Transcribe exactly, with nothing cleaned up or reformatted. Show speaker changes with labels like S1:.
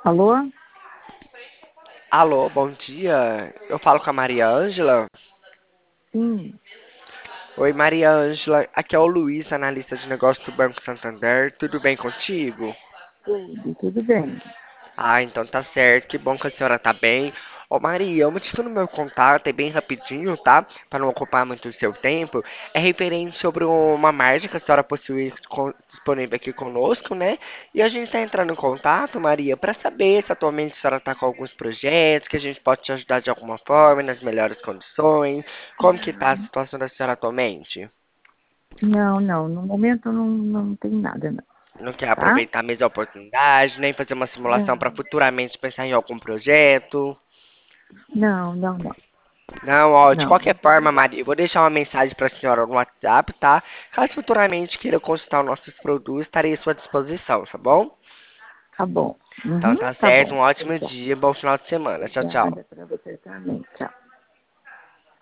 S1: Alô?
S2: Alô, bom dia. Eu falo com a Maria Ângela.
S1: Sim,
S2: Oi, Maria Ângela. Aqui é o Luiz, analista de negócios do Banco Santander. Tudo bem contigo?
S1: tudo, tudo bem.
S2: Ah, então tá certo. Que bom que a senhora tá bem. Ô, Maria, o motivo do meu contato é bem rapidinho, tá? Para não ocupar muito o seu tempo. É referente sobre uma margem que a senhora possui con- disponível aqui conosco, né? E a gente tá entrando em contato, Maria, para saber se atualmente a senhora tá com alguns projetos, que a gente pode te ajudar de alguma forma, nas melhores condições. Como que tá a situação da senhora atualmente?
S1: Não, não, no momento não, não tem nada, não,
S2: Não quer
S1: tá?
S2: aproveitar mesmo a oportunidade, nem fazer uma simulação para
S1: Não,
S2: futuramente pensar em algum projeto?
S1: não, não, não,
S2: Não, ó, de
S1: não,
S2: qualquer
S1: muito
S2: forma,
S1: obrigada.
S2: Maria, eu vou deixar uma mensagem para a senhora no WhatsApp, tá? Caso futuramente queira consultar os nossos produtos, estarei à sua disposição, tá bom?
S1: Tá bom.
S2: Então
S1: Uhum,
S2: tá
S1: tá
S2: certo, um
S1: bom.
S2: ótimo
S1: Obrigada.
S2: dia, bom final de semana. Tchau, tchau.
S1: Obrigada para você também. Tchau.